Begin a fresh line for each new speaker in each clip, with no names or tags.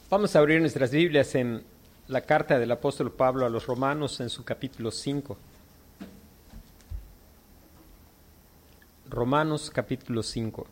Vamos a abrir nuestras Biblias en la carta del apóstol Pablo a los Romanos en su capítulo 5. Romanos capítulo 5.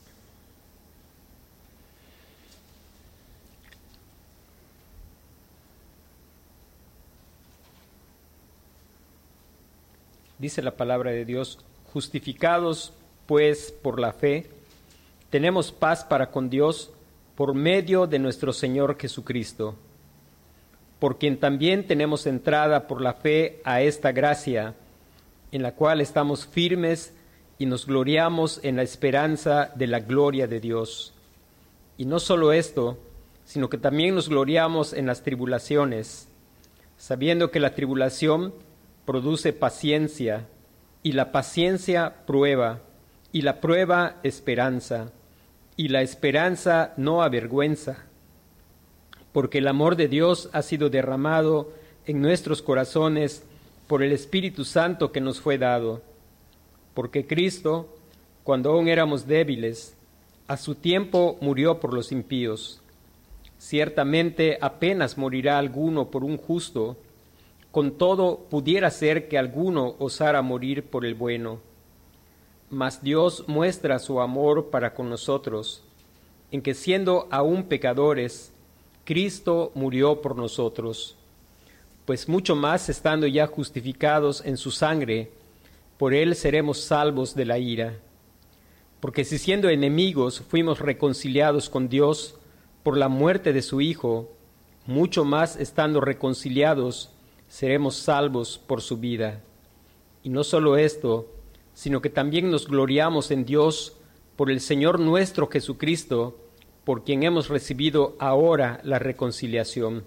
Dice la palabra de Dios: justificados pues por la fe, tenemos paz para con Dios por medio de nuestro Señor Jesucristo, por quien también tenemos entrada por la fe a esta gracia, en la cual estamos firmes y nos gloriamos en la esperanza de la gloria de Dios. Y no solo esto, sino que también nos gloriamos en las tribulaciones, sabiendo que la tribulación produce paciencia, y la paciencia prueba, y la prueba esperanza, y la esperanza no avergüenza, porque el amor de Dios ha sido derramado en nuestros corazones por el Espíritu Santo que nos fue dado. Porque Cristo, cuando aún éramos débiles, a su tiempo murió por los impíos. Ciertamente apenas morirá alguno por un justo, con todo pudiera ser que alguno osara morir por el bueno. Mas Dios muestra su amor para con nosotros, en que siendo aún pecadores, Cristo murió por nosotros. Pues mucho más estando ya justificados en su sangre, por él seremos salvos de la ira. Porque si siendo enemigos fuimos reconciliados con Dios por la muerte de su Hijo, mucho más estando reconciliados seremos salvos por su vida. Y no solo esto, sino que también nos gloriamos en Dios por el Señor nuestro Jesucristo, por quien hemos recibido ahora la reconciliación.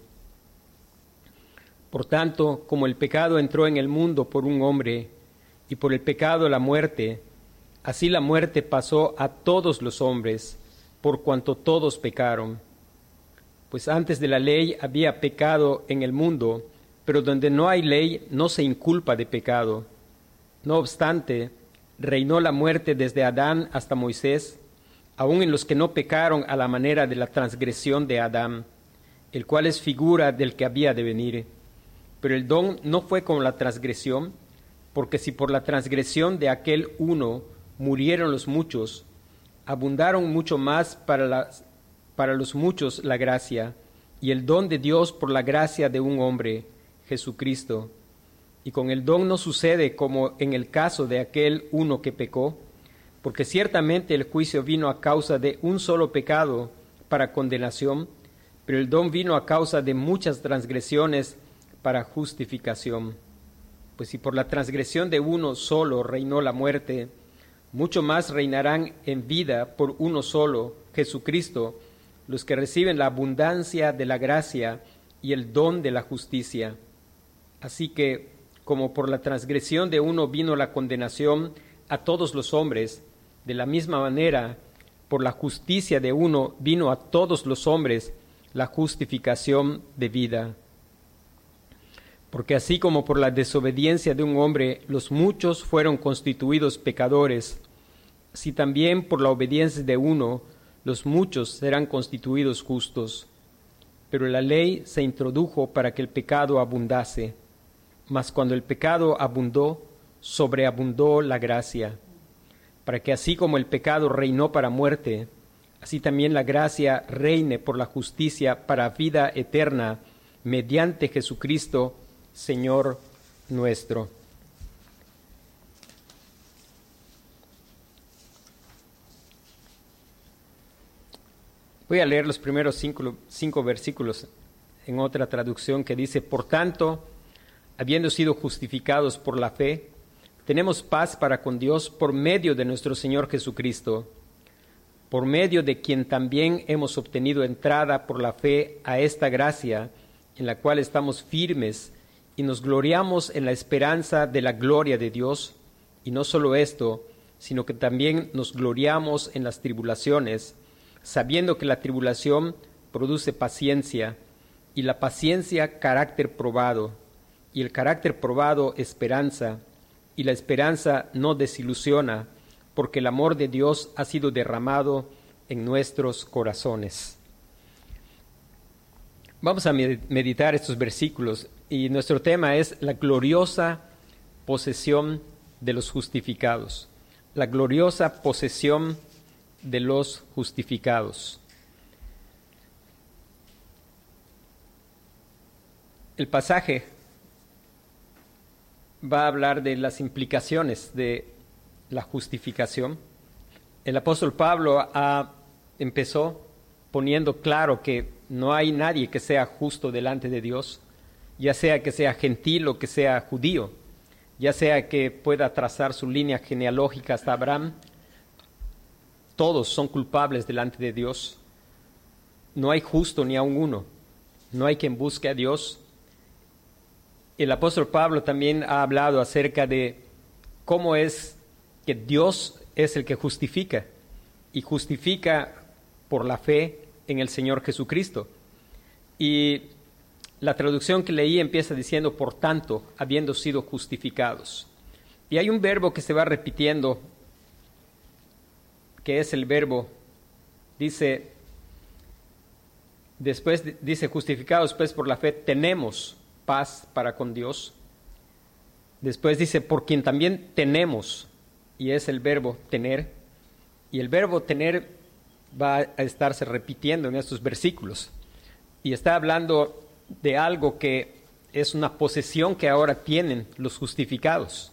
Por tanto, como el pecado entró en el mundo por un hombre, y por el pecado la muerte, así la muerte pasó a todos los hombres, por cuanto todos pecaron. Pues antes de la ley había pecado en el mundo, pero donde no hay ley no se inculpa de pecado. No obstante, reinó la muerte desde Adán hasta Moisés, aun en los que no pecaron a la manera de la transgresión de Adán, el cual es figura del que había de venir. Pero el don no fue como la transgresión, porque si por la transgresión de aquel uno murieron los muchos, abundaron mucho más para los muchos la gracia, y el don de Dios por la gracia de un hombre, Jesucristo. Y con el don no sucede como en el caso de aquel uno que pecó, porque ciertamente el juicio vino a causa de un solo pecado para condenación, pero el don vino a causa de muchas transgresiones para justificación. Pues si por la transgresión de uno solo reinó la muerte, mucho más reinarán en vida por uno solo, Jesucristo, los que reciben la abundancia de la gracia y el don de la justicia. Así que, como por la transgresión de uno vino la condenación a todos los hombres, de la misma manera, por la justicia de uno vino a todos los hombres la justificación de vida. Porque así como por la desobediencia de un hombre los muchos fueron constituidos pecadores, así también por la obediencia de uno los muchos serán constituidos justos. Pero la ley se introdujo para que el pecado abundase. Mas cuando el pecado abundó, sobreabundó la gracia, para que así como el pecado reinó para muerte, así también la gracia reine por la justicia para vida eterna, mediante Jesucristo, Señor nuestro. Voy a leer los primeros cinco versículos en otra traducción que dice: por tanto, habiendo sido justificados por la fe, tenemos paz para con Dios por medio de nuestro Señor Jesucristo, por medio de quien también hemos obtenido entrada por la fe a esta gracia, en la cual estamos firmes y nos gloriamos en la esperanza de la gloria de Dios. Y no solo esto, sino que también nos gloriamos en las tribulaciones, sabiendo que la tribulación produce paciencia, y la paciencia carácter probado, y el carácter probado esperanza, y la esperanza no desilusiona, porque el amor de Dios ha sido derramado en nuestros corazones. Vamos a meditar estos versículos y nuestro tema es la gloriosa posesión de los justificados. La gloriosa posesión de los justificados. El pasaje va a hablar de las implicaciones de la justificación. El apóstol Pablo empezó poniendo claro que no hay nadie que sea justo delante de Dios, ya sea que sea gentil o que sea judío, ya sea que pueda trazar su línea genealógica hasta Abraham. Todos son culpables delante de Dios. No hay justo ni aun uno. No hay quien busque a Dios. El apóstol Pablo también ha hablado acerca de cómo es que Dios es el que justifica, y justifica por la fe en el Señor Jesucristo. Y la traducción que leí empieza diciendo, por tanto, habiendo sido justificados. Y hay un verbo que se va repitiendo, que es el verbo, después dice justificados pues por la fe tenemos paz para con Dios. Después dice por quien también tenemos, y es el verbo tener. Y el verbo tener va a estarse repitiendo en estos versículos. Y está hablando de algo que es una posesión que ahora tienen los justificados.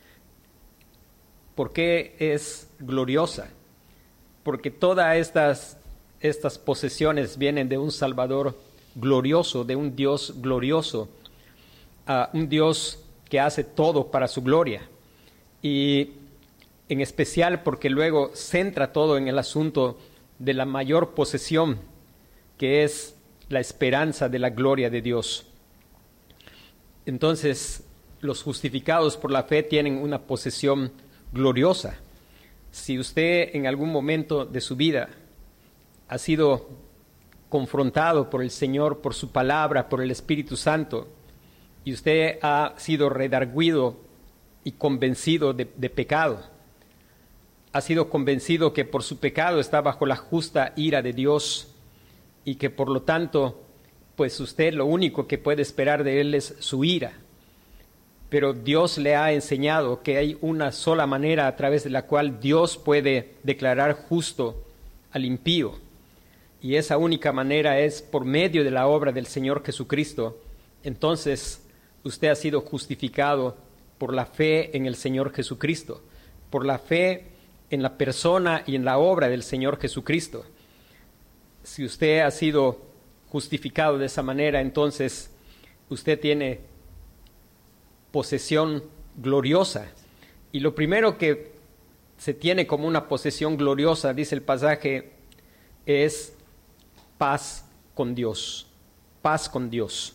¿Por qué es gloriosa? Porque todas estas posesiones vienen de un Salvador glorioso, de un Dios glorioso, un Dios que hace todo para su gloria. Y en especial porque luego centra todo en el asunto de la mayor posesión, que es la esperanza de la gloria de Dios. Entonces, los justificados por la fe tienen una posesión gloriosa. Si usted en algún momento de su vida ha sido confrontado por el Señor, por su palabra, por el Espíritu Santo, y usted ha sido redarguido y convencido de pecado, ha sido convencido que por su pecado está bajo la justa ira de Dios y que por lo tanto, pues usted lo único que puede esperar de Él es su ira. Pero Dios le ha enseñado que hay una sola manera a través de la cual Dios puede declarar justo al impío. Y esa única manera es por medio de la obra del Señor Jesucristo. Entonces, usted ha sido justificado por la fe en el Señor Jesucristo, por la fe en la persona y en la obra del Señor Jesucristo. Si usted ha sido justificado de esa manera, entonces usted tiene posesión gloriosa. Y lo primero que se tiene como una posesión gloriosa, dice el pasaje, es paz con Dios. Paz con Dios.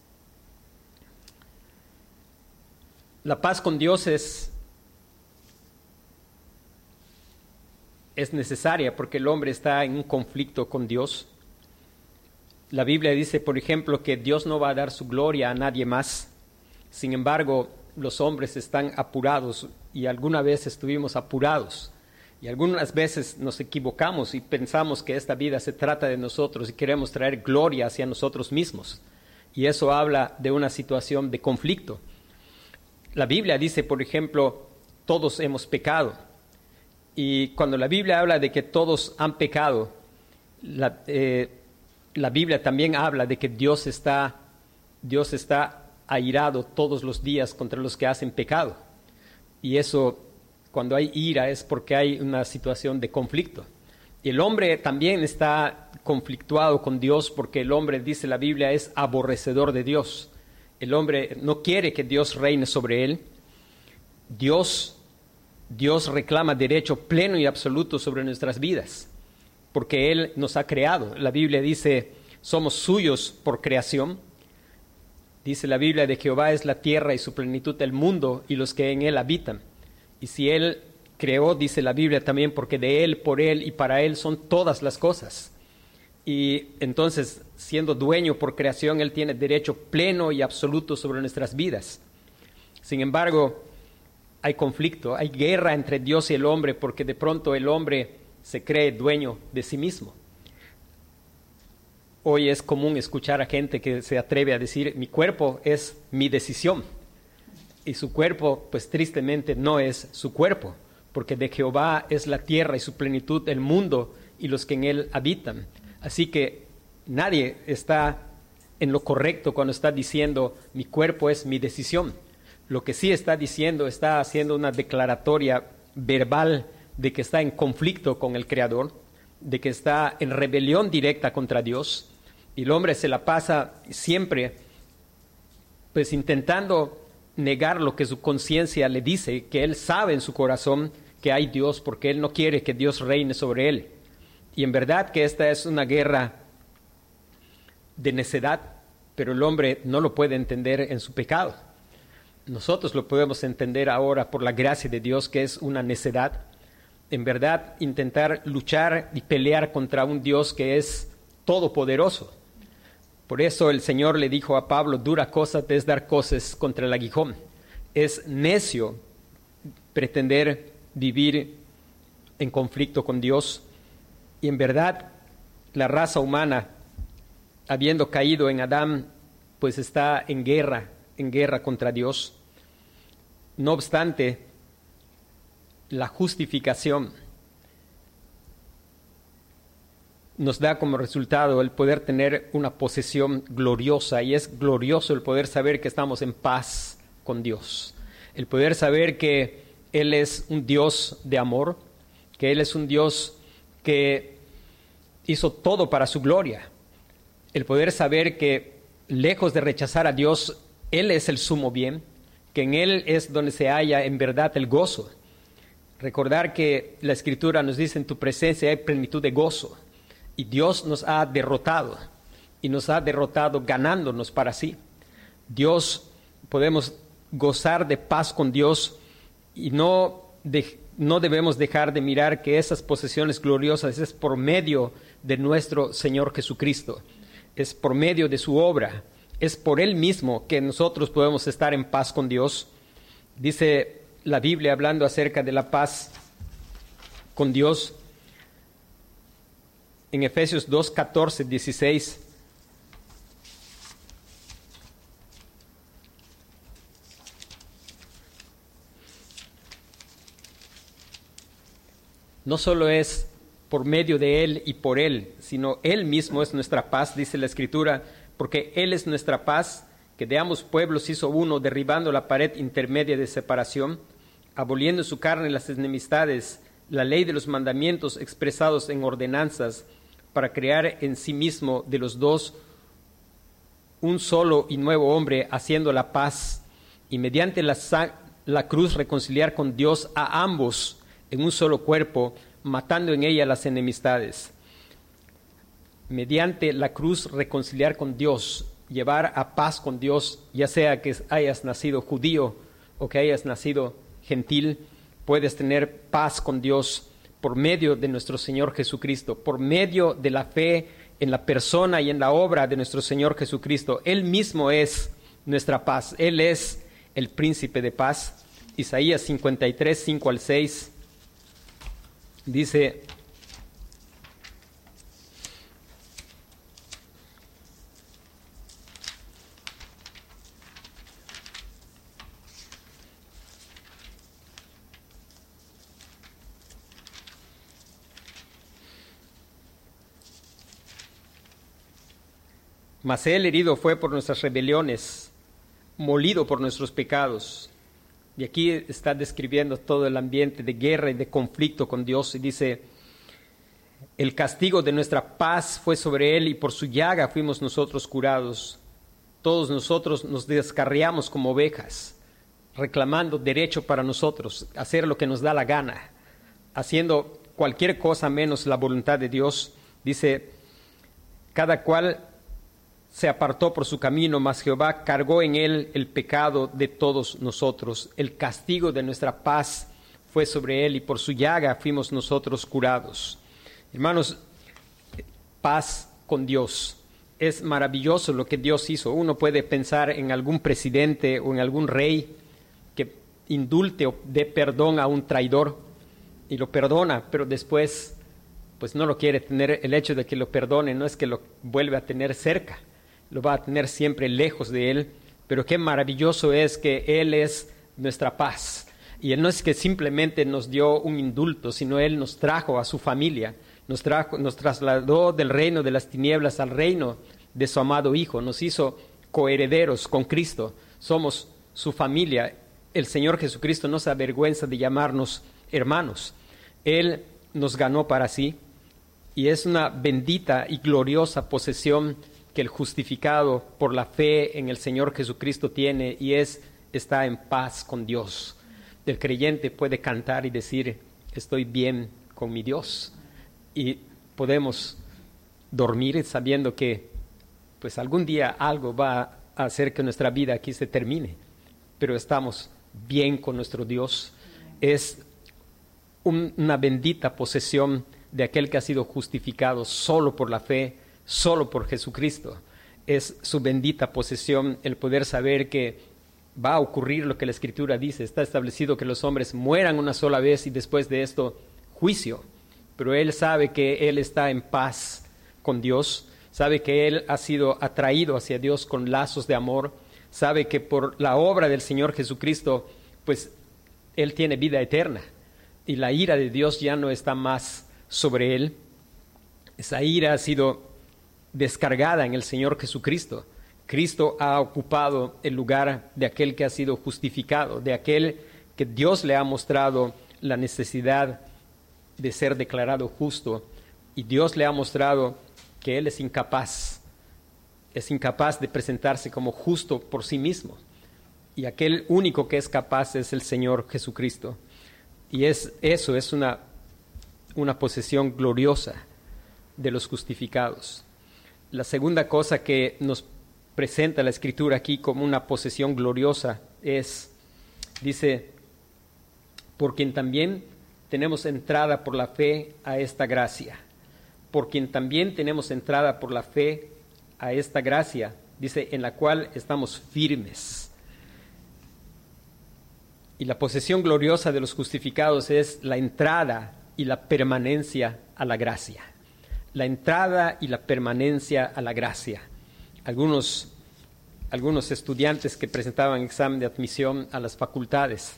La paz con Dios es necesaria porque el hombre está en un conflicto con Dios. La Biblia dice, por ejemplo, que Dios no va a dar su gloria a nadie más. Sin embargo, los hombres están apurados y alguna vez estuvimos apurados. Y algunas veces nos equivocamos y pensamos que esta vida se trata de nosotros y queremos traer gloria hacia nosotros mismos. Y eso habla de una situación de conflicto. La Biblia dice, por ejemplo, todos hemos pecado. Y cuando la Biblia habla de que todos han pecado, la Biblia también habla de que Dios está airado todos los días contra los que hacen pecado. Y eso, cuando hay ira, es porque hay una situación de conflicto. Y el hombre también está conflictuado con Dios porque el hombre, dice la Biblia, es aborrecedor de Dios. El hombre no quiere que Dios reine sobre él. Dios reclama derecho pleno y absoluto sobre nuestras vidas, porque Él nos ha creado. La Biblia dice, somos suyos por creación. Dice la Biblia, de Jehová es la tierra y su plenitud, el mundo y los que en él habitan. Y si Él creó, dice la Biblia también, porque de Él, por Él y para Él son todas las cosas. Y entonces, siendo dueño por creación, Él tiene derecho pleno y absoluto sobre nuestras vidas. Sin embargo, hay conflicto, hay guerra entre Dios y el hombre, porque de pronto el hombre se cree dueño de sí mismo. Hoy es común escuchar a gente que se atreve a decir, mi cuerpo es mi decisión. Y su cuerpo, pues tristemente, no es su cuerpo, porque de Jehová es la tierra y su plenitud, el mundo y los que en él habitan. Así que nadie está en lo correcto cuando está diciendo, mi cuerpo es mi decisión. Lo que sí está diciendo, está haciendo una declaratoria verbal de que está en conflicto con el Creador, de que está en rebelión directa contra Dios. Y el hombre se la pasa siempre pues intentando negar lo que su conciencia le dice, que él sabe en su corazón que hay Dios, porque él no quiere que Dios reine sobre él. Y en verdad que esta es una guerra de necedad, pero el hombre no lo puede entender en su pecado. Nosotros lo podemos entender ahora por la gracia de Dios, que es una necedad. En verdad, intentar luchar y pelear contra un Dios que es todopoderoso. Por eso el Señor le dijo a Pablo, dura cosa te es dar coces contra el aguijón. Es necio pretender vivir en conflicto con Dios. Y en verdad, la raza humana, habiendo caído en Adán, pues está en guerra contra Dios. No obstante, la justificación nos da como resultado el poder tener una posesión gloriosa, y es glorioso el poder saber que estamos en paz con Dios, el poder saber que Él es un Dios de amor, que Él es un Dios que hizo todo para su gloria, el poder saber que lejos de rechazar a Dios, Él es el sumo bien, que en Él es donde se halla en verdad el gozo. Recordar que la Escritura nos dice, en tu presencia hay plenitud de gozo. Y Dios nos ha derrotado, y nos ha derrotado ganándonos para sí. Dios, podemos gozar de paz con Dios, y no debemos dejar de mirar que esas posesiones gloriosas es por medio de nuestro Señor Jesucristo, es por medio de su obra, es por Él mismo que nosotros podemos estar en paz con Dios. Dice la Biblia, hablando acerca de la paz con Dios, en Efesios 2, 14, 16. No solo es por medio de Él y por Él, sino Él mismo es nuestra paz, dice la Escritura, porque Él es nuestra paz, que de ambos pueblos hizo uno, derribando la pared intermedia de separación, aboliendo en su carne las enemistades, la ley de los mandamientos expresados en ordenanzas, para crear en sí mismo de los dos un solo y nuevo hombre, haciendo la paz, y mediante la cruz reconciliar con Dios a ambos en un solo cuerpo, matando en ella las enemistades. Mediante la cruz reconciliar con Dios, llevar a paz con Dios, ya sea que hayas nacido judío o que hayas nacido gentil, puedes tener paz con Dios por medio de nuestro Señor Jesucristo, por medio de la fe en la persona y en la obra de nuestro Señor Jesucristo. Él mismo es nuestra paz, Él es el príncipe de paz. Isaías 53, 5 al 6, dice: mas Él herido fue por nuestras rebeliones, molido por nuestros pecados. Y aquí está describiendo todo el ambiente de guerra y de conflicto con Dios, y dice: el castigo de nuestra paz fue sobre Él, y por su llaga fuimos nosotros curados. Todos nosotros nos descarriamos como ovejas, reclamando derecho para nosotros, hacer lo que nos da la gana, haciendo cualquier cosa menos la voluntad de Dios. Dice: cada cual se apartó por su camino, mas Jehová cargó en él el pecado de todos nosotros. El castigo de nuestra paz fue sobre él, y por su llaga fuimos nosotros curados. Hermanos, paz con Dios. Es maravilloso lo que Dios hizo. Uno puede pensar en algún presidente o en algún rey que indulte o dé perdón a un traidor, y lo perdona, pero después pues no lo quiere tener. El hecho de que lo perdone no es que lo vuelve a tener cerca, lo va a tener siempre lejos de él. Pero qué maravilloso es que Él es nuestra paz. Y Él no es que simplemente nos dio un indulto, sino Él nos trajo a su familia, nos trasladó del reino de las tinieblas al reino de su amado Hijo, nos hizo coherederos con Cristo, somos su familia. El Señor Jesucristo no se avergüenza de llamarnos hermanos. Él nos ganó para sí y es una bendita y gloriosa posesión que el justificado por la fe en el Señor Jesucristo tiene, y está en paz con Dios. El creyente puede cantar y decir: estoy bien con mi Dios, y podemos dormir sabiendo que pues algún día algo va a hacer que nuestra vida aquí se termine, pero estamos bien con nuestro Dios. Es una bendita posesión de aquel que ha sido justificado solo por la fe, solo por Jesucristo. Es su bendita posesión el poder saber que va a ocurrir lo que la Escritura dice. Está establecido que los hombres mueran una sola vez y después de esto juicio, pero él sabe que él está en paz con Dios, sabe que él ha sido atraído hacia Dios con lazos de amor, sabe que por la obra del Señor Jesucristo pues él tiene vida eterna y la ira de Dios ya no está más sobre él. Esa ira ha sido descargada en el Señor Jesucristo. Cristo ha ocupado el lugar de aquel que ha sido justificado, de aquel que Dios le ha mostrado la necesidad de ser declarado justo, y Dios le ha mostrado que él es incapaz de presentarse como justo por sí mismo, y aquel único que es capaz es el Señor Jesucristo. Y eso es una posesión gloriosa de los justificados. La segunda cosa que nos presenta la Escritura aquí como una posesión gloriosa dice, por quien también tenemos entrada por la fe a esta gracia. Por quien también tenemos entrada por la fe a esta gracia, dice, en la cual estamos firmes. Y la posesión gloriosa de los justificados es la entrada y la permanencia a la gracia. La entrada y la permanencia a la gracia. Algunos estudiantes que presentaban examen de admisión a las facultades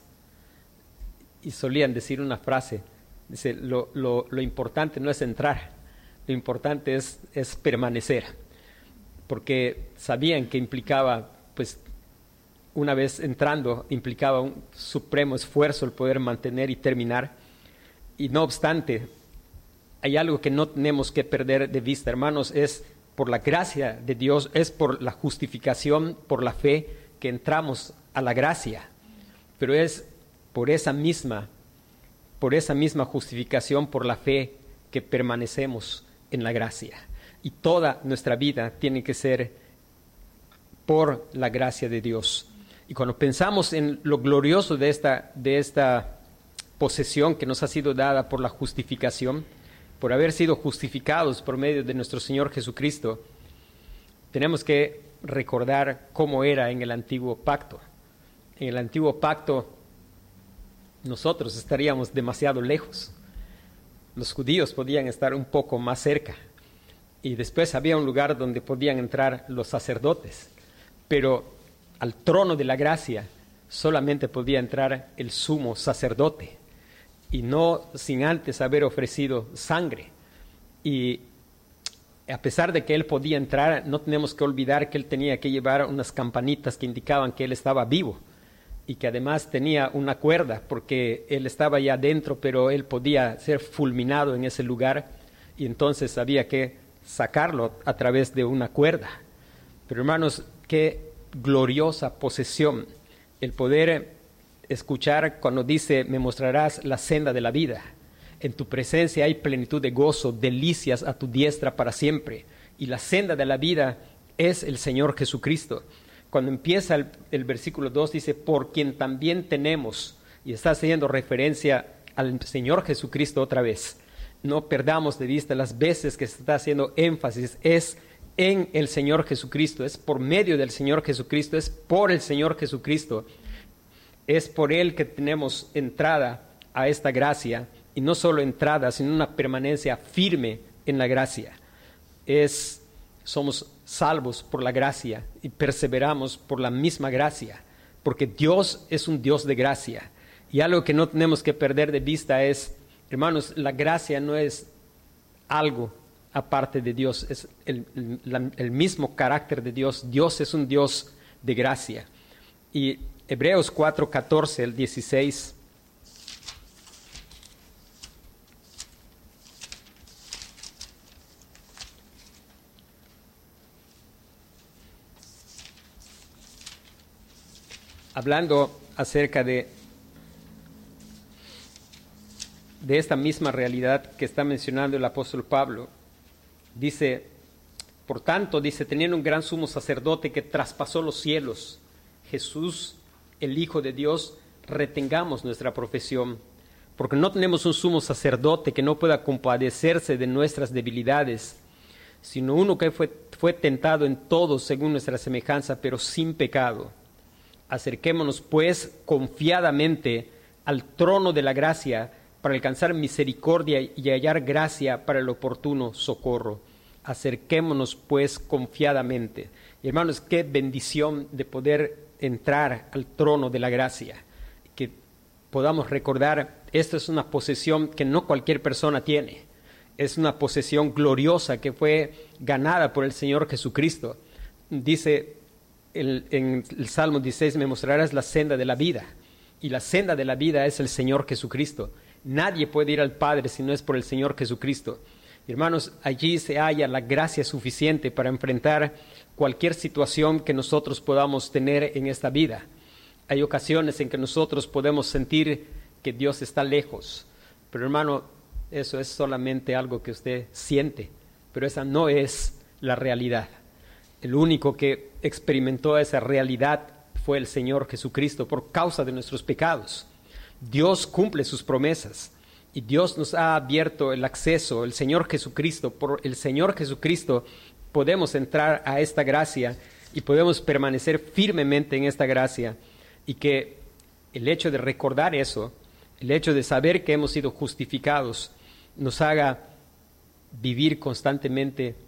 y solían decir una frase, dice, lo importante no es entrar, lo importante es permanecer, porque sabían que implicaba, pues una vez entrando, implicaba un supremo esfuerzo el poder mantener y terminar, y no obstante, hay algo que no tenemos que perder de vista, hermanos, es por la gracia de Dios, es por la justificación, por la fe, que entramos a la gracia. Pero es por esa misma justificación, por la fe, que permanecemos en la gracia. Y toda nuestra vida tiene que ser por la gracia de Dios. Y cuando pensamos en lo glorioso de esta posesión que nos ha sido dada por la justificación, por haber sido justificados por medio de nuestro Señor Jesucristo, tenemos que recordar cómo era en el antiguo pacto. En el antiguo pacto nosotros estaríamos demasiado lejos. Los judíos podían estar un poco más cerca, y después había un lugar donde podían entrar los sacerdotes, pero al trono de la gracia solamente podía entrar el sumo sacerdote, y no sin antes haber ofrecido sangre. Y a pesar de que él podía entrar, no tenemos que olvidar que él tenía que llevar unas campanitas que indicaban que él estaba vivo, y que además tenía una cuerda, porque él estaba ya dentro, pero él podía ser fulminado en ese lugar, y entonces había que sacarlo a través de una cuerda. Pero hermanos, qué gloriosa posesión el poder escuchar cuando dice, me mostrarás la senda de la vida. En tu presencia hay plenitud de gozo, delicias a tu diestra para siempre. Y la senda de la vida es el Señor Jesucristo. Cuando empieza el versículo 2 dice, por quien también tenemos, y está haciendo referencia al Señor Jesucristo otra vez. No perdamos de vista las veces que se está haciendo énfasis, es en el Señor Jesucristo, es por medio del Señor Jesucristo, es por el Señor Jesucristo. Es por Él que tenemos entrada a esta gracia, y no solo entrada, sino una permanencia firme en la gracia. Somos salvos por la gracia y perseveramos por la misma gracia, porque Dios es un Dios de gracia. Y algo que no tenemos que perder de vista es, hermanos, la gracia no es algo aparte de Dios, es el mismo carácter de Dios. Dios es un Dios de gracia. Y Hebreos 4:14 al 16. Hablando acerca de esta misma realidad que está mencionando el apóstol Pablo, dice, por tanto, dice, teniendo un gran sumo sacerdote que traspasó los cielos, Jesús, el Hijo de Dios, retengamos nuestra profesión, porque no tenemos un sumo sacerdote que no pueda compadecerse de nuestras debilidades, sino uno que fue tentado en todo según nuestra semejanza, pero sin pecado. Acerquémonos, pues, confiadamente al trono de la gracia para alcanzar misericordia y hallar gracia para el oportuno socorro. Acerquémonos, pues, confiadamente. Y, hermanos, qué bendición de poder entrar al trono de la gracia. Que podamos recordar, esto es una posesión que no cualquier persona tiene. Es una posesión gloriosa que fue ganada por el Señor Jesucristo. Dice en el Salmo 16, me mostrarás la senda de la vida. Y la senda de la vida es el Señor Jesucristo. Nadie puede ir al Padre si no es por el Señor Jesucristo. Hermanos, allí se halla la gracia suficiente para enfrentar cualquier situación que nosotros podamos tener en esta vida. Hay ocasiones en que nosotros podemos sentir que Dios está lejos. Pero, hermano, eso es solamente algo que usted siente. Pero esa no es la realidad. El único que experimentó esa realidad fue el Señor Jesucristo por causa de nuestros pecados. Dios cumple sus promesas y Dios nos ha abierto el acceso, el Señor Jesucristo. Por el Señor Jesucristo podemos entrar a esta gracia y podemos permanecer firmemente en esta gracia. Y que el hecho de recordar eso, el hecho de saber que hemos sido justificados, nos haga vivir constantemente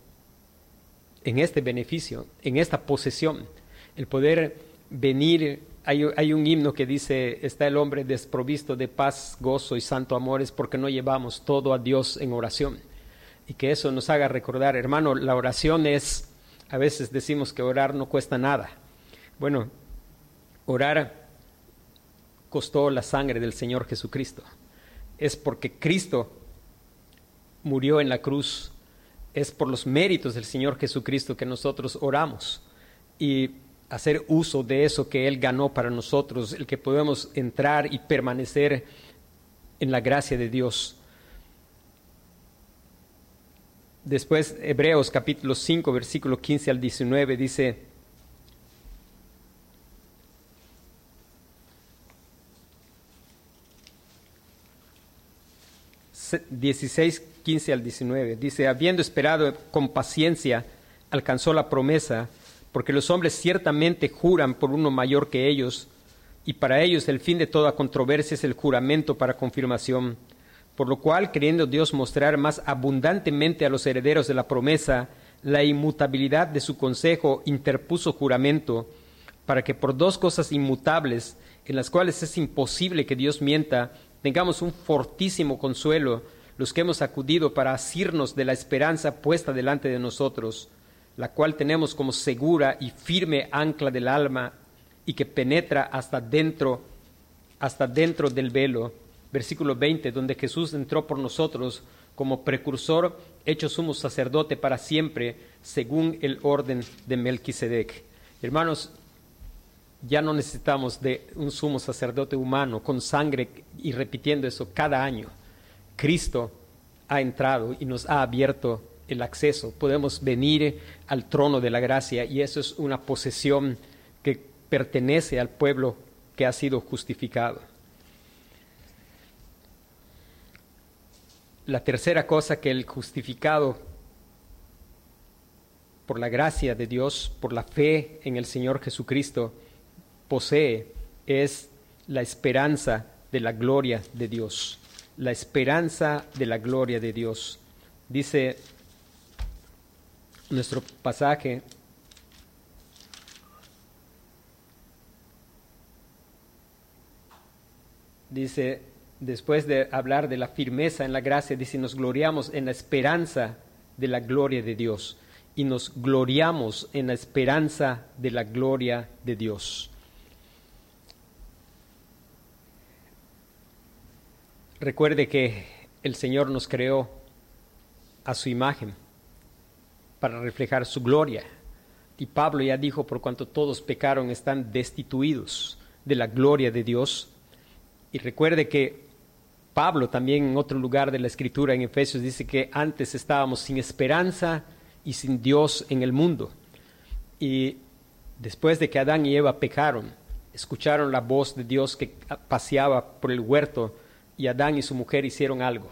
en este beneficio, en esta posesión, el poder venir. Hay un himno que dice, está el hombre desprovisto de paz, gozo y santo amores porque no llevamos todo a Dios en oración. Y que eso nos haga recordar, hermano, la oración es, a veces decimos que orar no cuesta nada. Bueno, orar costó la sangre del Señor Jesucristo. Es porque Cristo murió en la cruz. Es por los méritos del Señor Jesucristo que nosotros oramos y hacer uso de eso que Él ganó para nosotros, el que podemos entrar y permanecer en la gracia de Dios. Después, Hebreos capítulo 5, versículo 15 al 19, dice, 16, 15 al 19, dice, habiendo esperado con paciencia, alcanzó la promesa, porque los hombres ciertamente juran por uno mayor que ellos, y para ellos el fin de toda controversia es el juramento para confirmación, por lo cual, queriendo Dios mostrar más abundantemente a los herederos de la promesa la inmutabilidad de su consejo, interpuso juramento, para que por dos cosas inmutables, en las cuales es imposible que Dios mienta, tengamos un fortísimo consuelo, los que hemos acudido para asirnos de la esperanza puesta delante de nosotros, la cual tenemos como segura y firme ancla del alma y que penetra hasta dentro del velo. Versículo 20, donde Jesús entró por nosotros como precursor, hecho sumo sacerdote para siempre, según el orden de Melquisedec. Hermanos, ya no necesitamos de un sumo sacerdote humano con sangre y repitiendo eso cada año. Cristo ha entrado y nos ha abierto el acceso. Podemos venir al trono de la gracia y eso es una posesión que pertenece al pueblo que ha sido justificado. La tercera cosa que el justificado por la gracia de Dios, por la fe en el Señor Jesucristo, posee es la esperanza de la gloria de Dios. la esperanza de la gloria de Dios. Dice nuestro pasaje, dice, después de hablar de la firmeza en la gracia, dice, nos gloriamos en la esperanza de la gloria de Dios. Y nos gloriamos en la esperanza de la gloria de Dios. Recuerde que el Señor nos creó a su imagen para reflejar su gloria. Y Pablo ya dijo, por cuanto todos pecaron, están destituidos de la gloria de Dios. Y recuerde que Pablo también en otro lugar de la Escritura, en Efesios, dice que antes estábamos sin esperanza y sin Dios en el mundo. Y después de que Adán y Eva pecaron, escucharon la voz de Dios que paseaba por el huerto, y Adán y su mujer hicieron algo.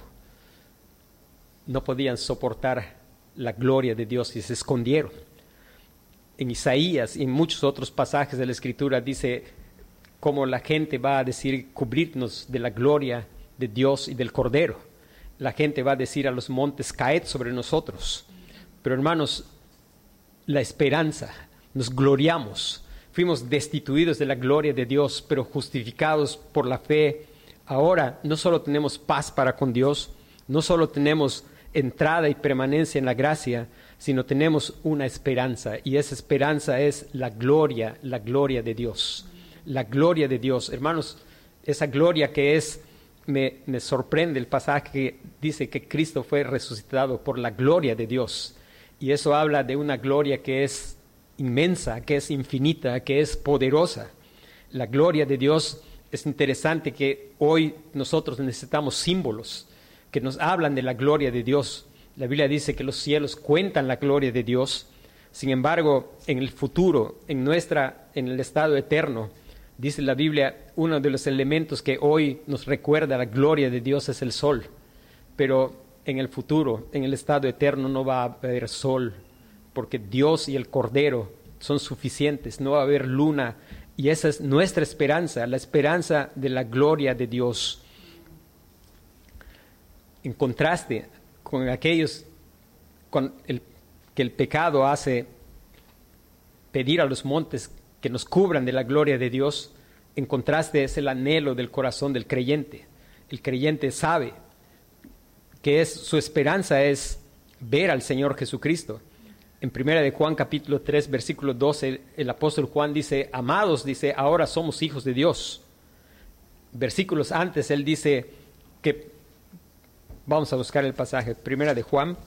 No podían soportar la gloria de Dios y se escondieron. En Isaías y en muchos otros pasajes de la Escritura dice cómo la gente va a decir, cubrirnos de la gloria de Dios y del Cordero. La gente va a decir a los montes, caed sobre nosotros. Pero hermanos, la esperanza, nos gloriamos. Fuimos destituidos de la gloria de Dios, pero justificados por la fe. Ahora no solo tenemos paz para con Dios, no solo tenemos entrada y permanencia en la gracia, sino tenemos una esperanza, y esa esperanza es la gloria de Dios. La gloria de Dios. Hermanos, esa gloria que es, me sorprende el pasaje que dice que Cristo fue resucitado por la gloria de Dios. Y eso habla de una gloria que es inmensa, que es infinita, que es poderosa. La gloria de Dios. Es interesante que hoy nosotros necesitamos símbolos que nos hablan de la gloria de Dios. La Biblia dice que los cielos cuentan la gloria de Dios. Sin embargo, en el futuro, en el estado eterno, dice la Biblia, uno de los elementos que hoy nos recuerda la gloria de Dios es el sol. Pero en el futuro, en el estado eterno, no va a haber sol, porque Dios y el Cordero son suficientes. No va a haber luna. Y esa es nuestra esperanza, la esperanza de la gloria de Dios. En contraste con aquellos que el pecado hace pedir a los montes que nos cubran de la gloria de Dios, en contraste es el anhelo del corazón del creyente. El creyente sabe que su esperanza es ver al Señor Jesucristo. En 1 de Juan capítulo 3, versículo 12, el apóstol Juan dice, amados, dice, ahora somos hijos de Dios. Versículos antes, él dice que, vamos a buscar el pasaje, 1 de Juan,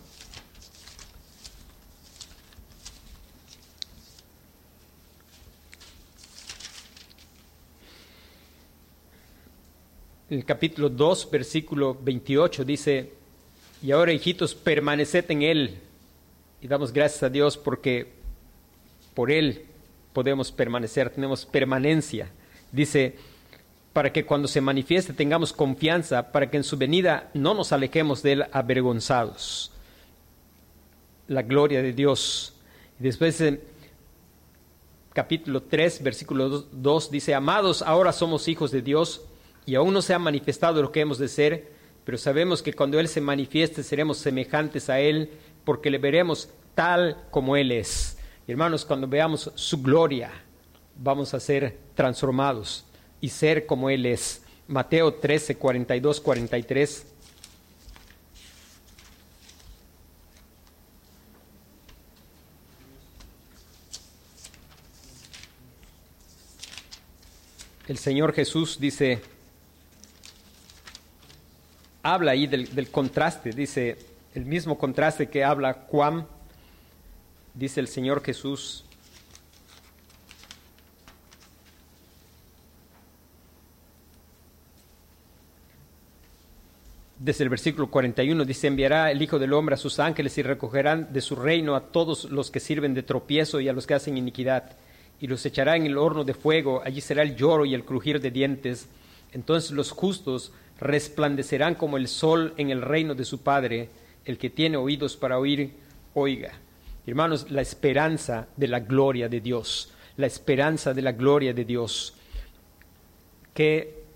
en el capítulo 2, versículo 28, dice, y ahora, hijitos, permaneced en Él. Y damos gracias a Dios porque por Él podemos permanecer, tenemos permanencia. Dice, para que cuando se manifieste tengamos confianza, para que en su venida no nos alejemos de Él avergonzados. La gloria de Dios. Y después en capítulo 3, versículo 2, dice, amados, ahora somos hijos de Dios y aún no se ha manifestado lo que hemos de ser, pero sabemos que cuando Él se manifieste seremos semejantes a Él, porque le veremos tal como Él es. Y hermanos, cuando veamos su gloria, vamos a ser transformados y ser como Él es. Mateo 13, 42, 43. El Señor Jesús dice, habla ahí del contraste, dice, el mismo contraste que habla Juan, dice el Señor Jesús. Desde el versículo 41 dice, enviará el Hijo del Hombre a sus ángeles y recogerán de su reino a todos los que sirven de tropiezo y a los que hacen iniquidad, y los echará en el horno de fuego, allí será el lloro y el crujir de dientes. Entonces los justos resplandecerán como el sol en el reino de su Padre. El que tiene oídos para oír, oiga. Hermanos, la esperanza de la gloria de Dios, la esperanza de la gloria de Dios. Qué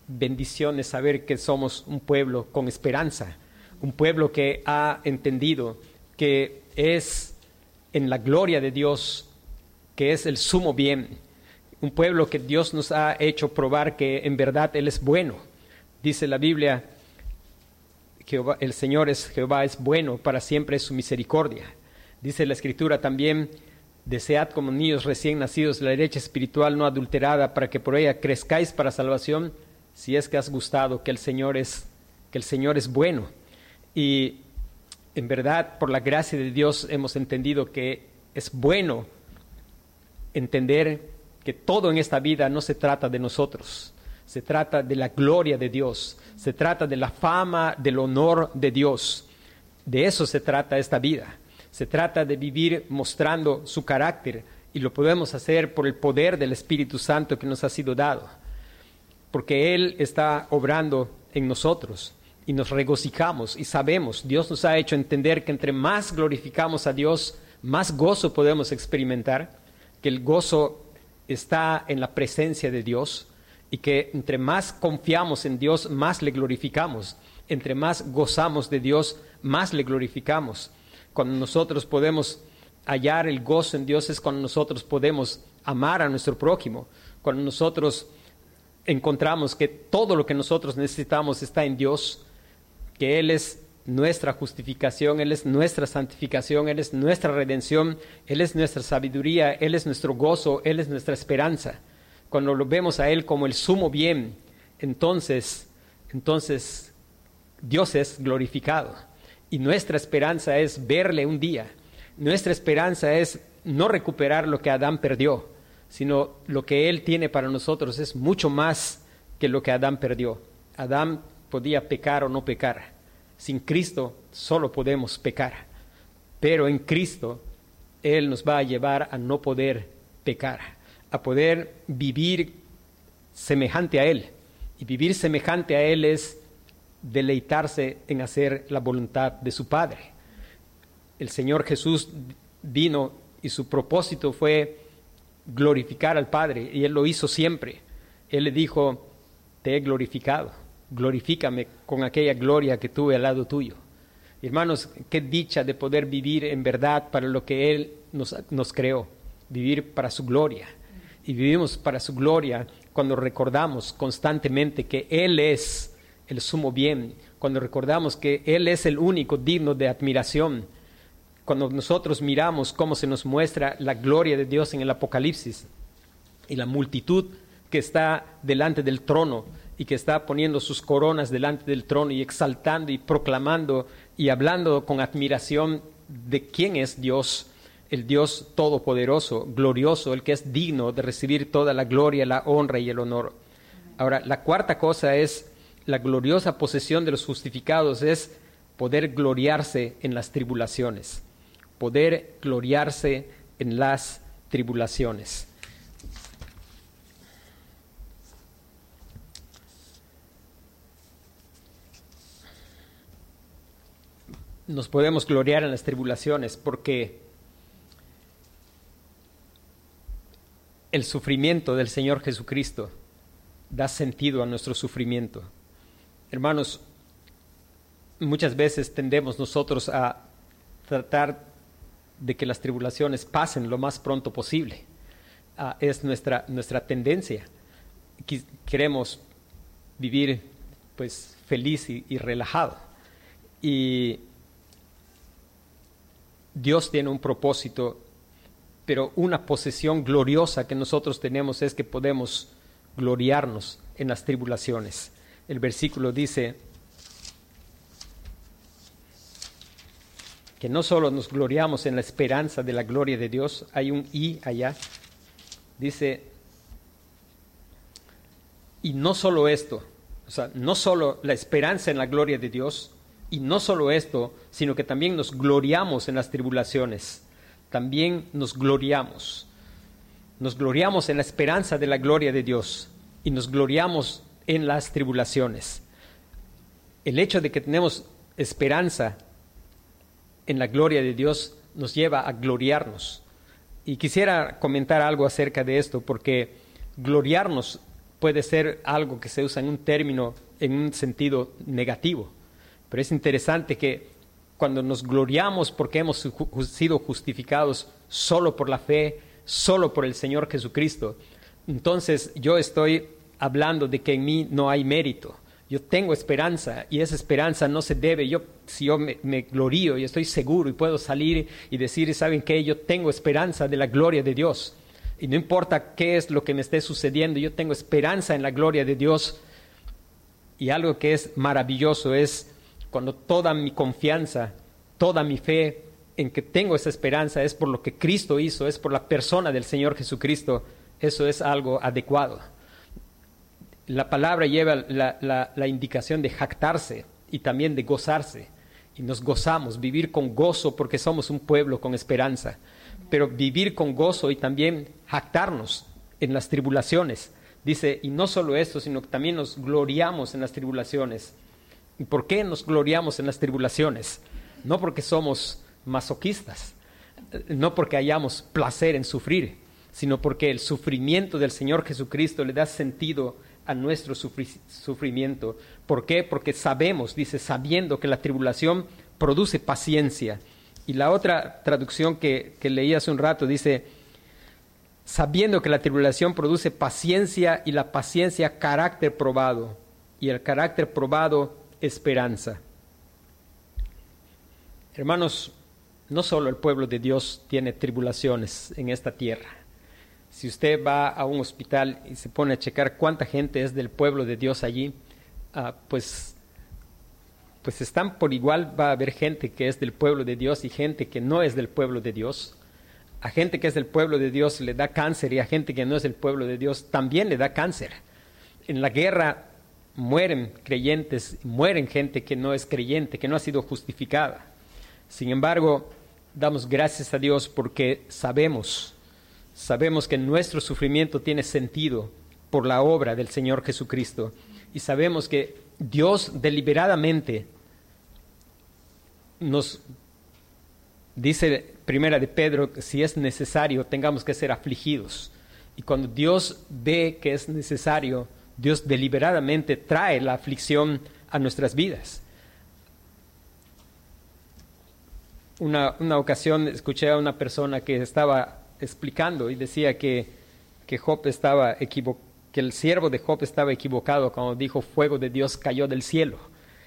bendición es saber que somos un pueblo con esperanza, un pueblo que ha entendido que es en la gloria de Dios, que es el sumo bien, un pueblo que Dios nos ha hecho probar que en verdad Él es bueno. Dice la Biblia, Jehová, el Señor es Jehová, es bueno, para siempre es su misericordia. Dice la Escritura también, desead como niños recién nacidos la leche espiritual no adulterada, para que por ella crezcáis para salvación, si es que has gustado que el Señor es bueno. Y en verdad, por la gracia de Dios, hemos entendido que es bueno entender que todo en esta vida no se trata de nosotros, se trata de la gloria de Dios, se trata de la fama, del honor de Dios. De eso se trata esta vida. Se trata de vivir mostrando su carácter, y lo podemos hacer por el poder del Espíritu Santo que nos ha sido dado, porque Él está obrando en nosotros y nos regocijamos y sabemos, Dios nos ha hecho entender que entre más glorificamos a Dios, más gozo podemos experimentar, que el gozo está en la presencia de Dios, y que entre más confiamos en Dios, más le glorificamos. Entre más gozamos de Dios, más le glorificamos. Cuando nosotros podemos hallar el gozo en Dios es cuando nosotros podemos amar a nuestro prójimo, cuando nosotros encontramos que todo lo que nosotros necesitamos está en Dios, que Él es nuestra justificación, Él es nuestra santificación, Él es nuestra redención, Él es nuestra sabiduría, Él es nuestro gozo, Él es nuestra esperanza. Cuando lo vemos a Él como el sumo bien, entonces Dios es glorificado. Y nuestra esperanza es verle un día. Nuestra esperanza es no recuperar lo que Adán perdió, sino lo que Él tiene para nosotros es mucho más que lo que Adán perdió. Adán podía pecar o no pecar. Sin Cristo solo podemos pecar. Pero en Cristo Él nos va a llevar a no poder pecar, a poder vivir semejante a Él. Y vivir semejante a Él es deleitarse en hacer la voluntad de su Padre. El Señor Jesús vino y su propósito fue glorificar al Padre, y Él lo hizo siempre. Él le dijo, te he glorificado, glorifícame con aquella gloria que tuve al lado tuyo. Hermanos, qué dicha de poder vivir en verdad para lo que Él nos creó, vivir para su gloria. Y vivimos para su gloria cuando recordamos constantemente que Él es el sumo bien, cuando recordamos que Él es el único digno de admiración, cuando nosotros miramos cómo se nos muestra la gloria de Dios en el Apocalipsis y la multitud que está delante del trono y que está poniendo sus coronas delante del trono y exaltando y proclamando y hablando con admiración de quién es Dios, el Dios todopoderoso, glorioso, el que es digno de recibir toda la gloria, la honra y el honor. Ahora, la cuarta cosa es la gloriosa posesión de los justificados, es poder gloriarse en las tribulaciones. Poder gloriarse en las tribulaciones. Nos podemos gloriar en las tribulaciones porque el sufrimiento del Señor Jesucristo da sentido a nuestro sufrimiento. Hermanos, muchas veces tendemos nosotros a tratar de que las tribulaciones pasen lo más pronto posible. Es nuestra tendencia. Queremos vivir pues feliz y relajado. Y Dios tiene un propósito, pero una posesión gloriosa que nosotros tenemos es que podemos gloriarnos en las tribulaciones. El versículo dice que no solo nos gloriamos en la esperanza de la gloria de Dios, hay un y allá, dice, y no solo esto, o sea, no solo la esperanza en la gloria de Dios, y no solo esto, sino que también nos gloriamos en las tribulaciones, también nos gloriamos en la esperanza de la gloria de Dios, y nos gloriamos en las tribulaciones. El hecho de que tenemos esperanza en la gloria de Dios nos lleva a gloriarnos. Y quisiera comentar algo acerca de esto, porque gloriarnos puede ser algo que se usa en un término, en un sentido negativo. Pero es interesante que cuando nos gloriamos porque hemos sido justificados solo por la fe, solo por el Señor Jesucristo, entonces yo estoy hablando de que en mí no hay mérito. Yo tengo esperanza y esa esperanza no se debe. Si yo me glorío y estoy seguro y puedo salir y decir, ¿saben qué? Yo tengo esperanza de la gloria de Dios. Y no importa qué es lo que me esté sucediendo, yo tengo esperanza en la gloria de Dios. Y algo que es maravilloso es cuando toda mi confianza, toda mi fe en que tengo esa esperanza es por lo que Cristo hizo, es por la persona del Señor Jesucristo. Eso es algo adecuado. La palabra lleva la indicación de jactarse y también de gozarse. Y nos gozamos, vivir con gozo porque somos un pueblo con esperanza. Pero vivir con gozo y también jactarnos en las tribulaciones. Dice, y no solo esto, sino que también nos gloriamos en las tribulaciones. ¿Y por qué nos gloriamos en las tribulaciones? No porque somos masoquistas, no porque hayamos placer en sufrir, sino porque el sufrimiento del Señor Jesucristo le da sentido a nuestro sufrimiento. ¿Por qué? Porque sabemos, dice, sabiendo que la tribulación produce paciencia. Y la otra traducción que leí hace un rato dice, sabiendo que la tribulación produce paciencia y la paciencia carácter probado y el carácter probado esperanza. Hermanos, no solo el pueblo de Dios tiene tribulaciones en esta tierra. Si usted va a un hospital y se pone a checar cuánta gente es del pueblo de Dios allí, pues están por igual. Va a haber gente que es del pueblo de Dios y gente que no es del pueblo de Dios. A gente que es del pueblo de Dios le da cáncer y a gente que no es del pueblo de Dios también le da cáncer. En la guerra mueren creyentes, mueren gente que no es creyente, que no ha sido justificada. Sin embargo, damos gracias a Dios porque sabemos que nuestro sufrimiento tiene sentido por la obra del Señor Jesucristo. Y sabemos que Dios deliberadamente nos dice, primera de Pedro, que si es necesario, tengamos que ser afligidos. Y cuando Dios ve que es necesario, Dios deliberadamente trae la aflicción a nuestras vidas. Una ocasión escuché a una persona que estaba explicando y decía que Job que el siervo de Job estaba equivocado cuando dijo fuego de Dios cayó del cielo,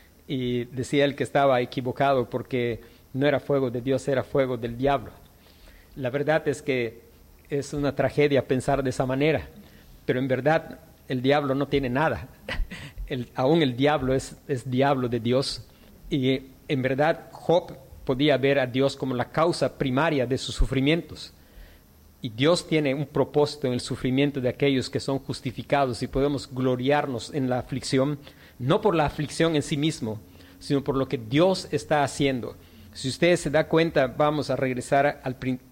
y decía él que estaba equivocado porque no era fuego de Dios, era fuego del diablo. La verdad es que es una tragedia pensar de esa manera, pero en verdad el diablo no tiene nada. Aún el diablo es diablo de Dios, y en verdad Job podía ver a Dios como la causa primaria de sus sufrimientos. Y Dios tiene un propósito en el sufrimiento de aquellos que son justificados, y podemos gloriarnos en la aflicción, no por la aflicción en sí mismo, sino por lo que Dios está haciendo. Si usted se da cuenta, vamos a regresar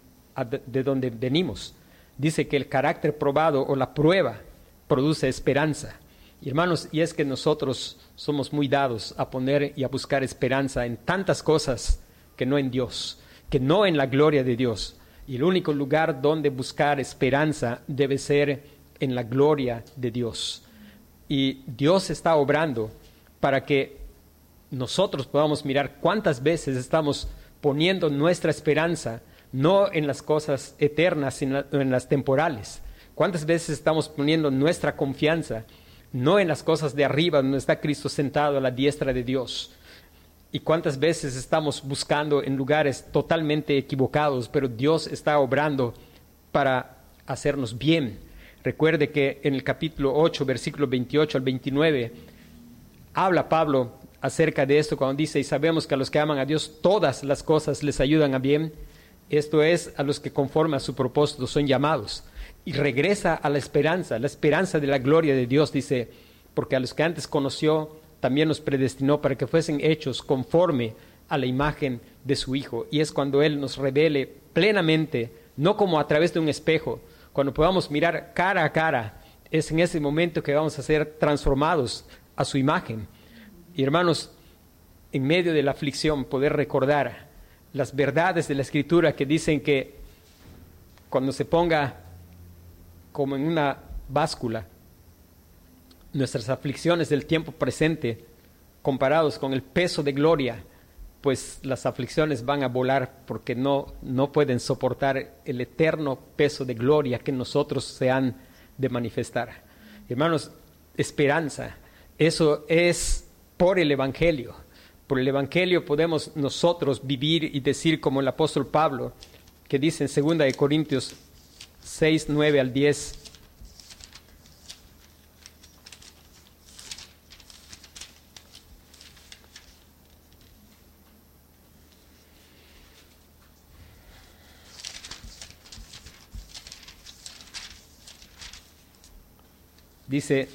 de donde venimos. Dice que el carácter probado o la prueba produce esperanza. Y hermanos, y es que nosotros somos muy dados a poner y a buscar esperanza en tantas cosas que no en Dios, que no en la gloria de Dios. Y el único lugar donde buscar esperanza debe ser en la gloria de Dios. Y Dios está obrando para que nosotros podamos mirar cuántas veces estamos poniendo nuestra esperanza no en las cosas eternas, sino en las temporales. Cuántas veces estamos poniendo nuestra confianza no en las cosas de arriba, donde está Cristo sentado a la diestra de Dios. Y cuántas veces estamos buscando en lugares totalmente equivocados, pero Dios está obrando para hacernos bien. Recuerde que en el capítulo 8, versículos 28 al 29, habla Pablo acerca de esto cuando dice, y sabemos que a los que aman a Dios todas las cosas les ayudan a bien, esto es, a los que conforme a su propósito son llamados. Y regresa a la esperanza de la gloria de Dios, dice, porque a los que antes conoció, también los predestinó para que fuesen hechos conforme a la imagen de su Hijo. Y es cuando Él nos revele plenamente, no como a través de un espejo, cuando podamos mirar cara a cara, es en ese momento que vamos a ser transformados a su imagen. Y hermanos, en medio de la aflicción, poder recordar las verdades de la Escritura que dicen que cuando se ponga como en una báscula nuestras aflicciones del tiempo presente, comparados con el peso de gloria, pues las aflicciones van a volar porque no pueden soportar el eterno peso de gloria que nosotros se han de manifestar. Hermanos, esperanza, eso es por el Evangelio. Por el Evangelio podemos nosotros vivir y decir como el apóstol Pablo, que dice en 2 Corintios 6, 9 al 10, dice: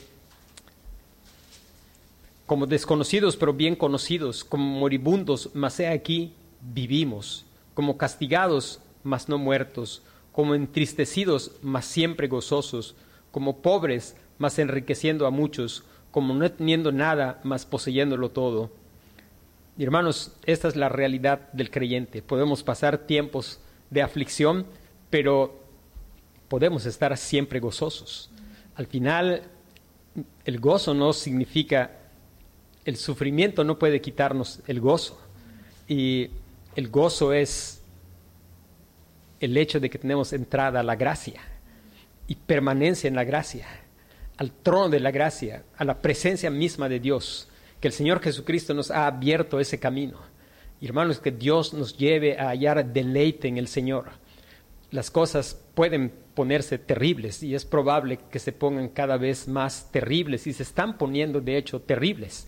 como desconocidos pero bien conocidos, como moribundos, mas he aquí vivimos, como castigados, mas no muertos, como entristecidos, mas siempre gozosos, como pobres, mas enriqueciendo a muchos, como no teniendo nada, mas poseyéndolo todo. Y hermanos, esta es la realidad del creyente. Podemos pasar tiempos de aflicción, pero podemos estar siempre gozosos. Al final, el gozo no significa, el sufrimiento no puede quitarnos el gozo. Y el gozo es el hecho de que tenemos entrada a la gracia y permanencia en la gracia, al trono de la gracia, a la presencia misma de Dios, que el Señor Jesucristo nos ha abierto ese camino. Y hermanos, que Dios nos lleve a hallar deleite en el Señor. Las cosas pueden ponerse terribles y es probable que se pongan cada vez más terribles y se están poniendo de hecho terribles.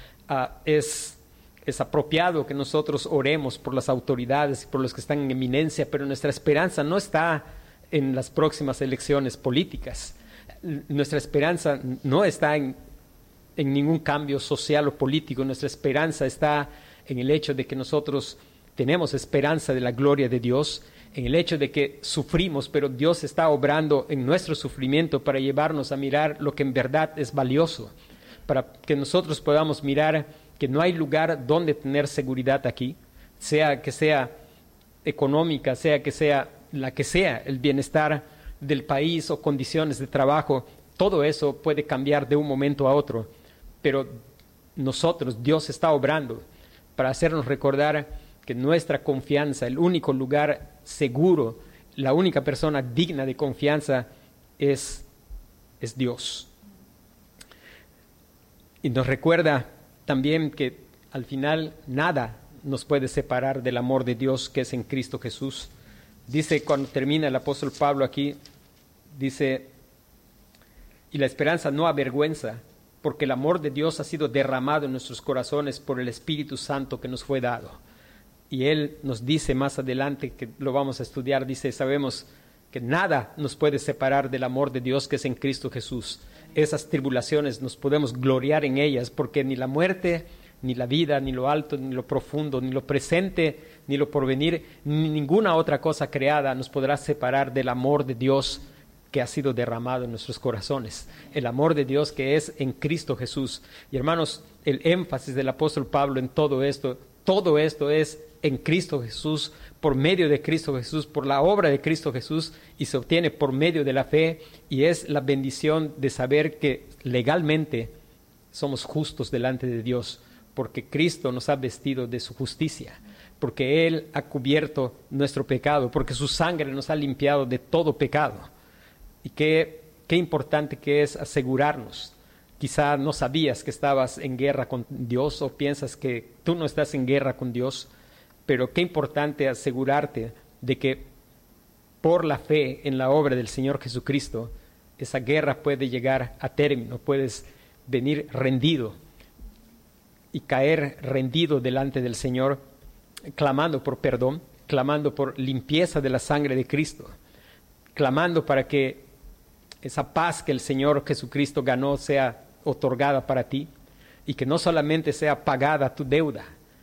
Es apropiado que nosotros oremos por las autoridades y por los que están en eminencia, pero nuestra esperanza no está en las próximas elecciones políticas. Nuestra esperanza no está en ningún cambio social o político. Nuestra esperanza está en el hecho de que nosotros tenemos esperanza de la gloria de Dios, en el hecho de que sufrimos, pero Dios está obrando en nuestro sufrimiento para llevarnos a mirar lo que en verdad es valioso, para que nosotros podamos mirar que no hay lugar donde tener seguridad aquí, sea que sea económica, sea que sea la que sea, el bienestar del país o condiciones de trabajo, todo eso puede cambiar de un momento a otro, pero nosotros, Dios está obrando para hacernos recordar que nuestra confianza, el único lugar seguro, la única persona digna de confianza es Dios. Y nos recuerda también que al final nada nos puede separar del amor de Dios que es en Cristo Jesús. Dice cuando termina el apóstol Pablo aquí, dice: y la esperanza no avergüenza, porque el amor de Dios ha sido derramado en nuestros corazones por el Espíritu Santo que nos fue dado. Y Él nos dice más adelante, que lo vamos a estudiar, dice: sabemos que nada nos puede separar del amor de Dios que es en Cristo Jesús. Esas tribulaciones nos podemos gloriar en ellas, porque ni la muerte, ni la vida, ni lo alto, ni lo profundo, ni lo presente, ni lo porvenir, ni ninguna otra cosa creada nos podrá separar del amor de Dios que ha sido derramado en nuestros corazones. El amor de Dios que es en Cristo Jesús. Y hermanos, el énfasis del apóstol Pablo en todo esto es en Cristo Jesús, por medio de Cristo Jesús, por la obra de Cristo Jesús, y se obtiene por medio de la fe, y es la bendición de saber que legalmente somos justos delante de Dios, porque Cristo nos ha vestido de su justicia, porque Él ha cubierto nuestro pecado, porque su sangre nos ha limpiado de todo pecado. Y qué importante que es asegurarnos. Quizá no sabías que estabas en guerra con Dios, o piensas que tú no estás en guerra con Dios, pero qué importante asegurarte de que por la fe en la obra del Señor Jesucristo, esa guerra puede llegar a término, puedes venir rendido y caer rendido delante del Señor, clamando por perdón, clamando por limpieza de la sangre de Cristo, clamando para que esa paz que el Señor Jesucristo ganó sea otorgada para ti, y que no solamente sea pagada tu deuda.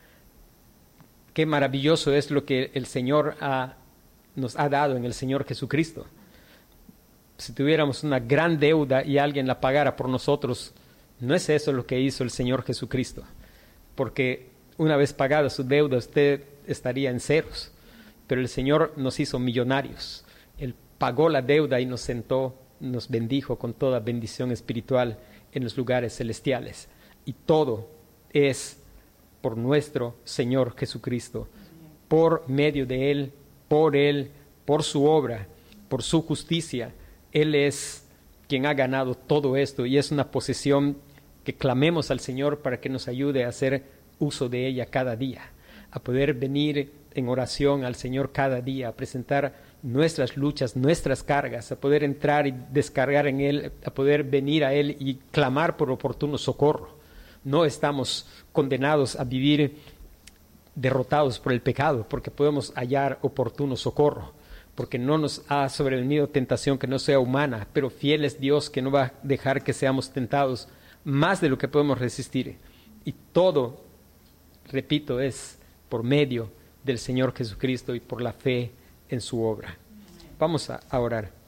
Qué maravilloso es lo que el Señor nos ha dado en el Señor Jesucristo. Si tuviéramos una gran deuda y alguien la pagara por nosotros, no es eso lo que hizo el Señor Jesucristo, porque una vez pagada su deuda usted estaría en ceros, pero el Señor nos hizo millonarios. Él pagó la deuda y nos bendijo con toda bendición espiritual en los lugares celestiales. Y todo es por nuestro Señor Jesucristo, por medio de Él, por su obra, por su justicia. Él es quien ha ganado todo esto, y es una posesión que clamemos al Señor para que nos ayude a hacer uso de ella cada día, a poder venir en oración al Señor cada día, a presentar nuestras luchas, nuestras cargas, a poder entrar y descargar en Él, a poder venir a Él y clamar por oportuno socorro. No estamos condenados a vivir derrotados por el pecado, porque podemos hallar oportuno socorro, porque no nos ha sobrevenido tentación que no sea humana, pero fiel es Dios, que no va a dejar que seamos tentados más de lo que podemos resistir. Y todo, repito, es por medio del Señor Jesucristo y por la fe en su obra. Vamos a orar.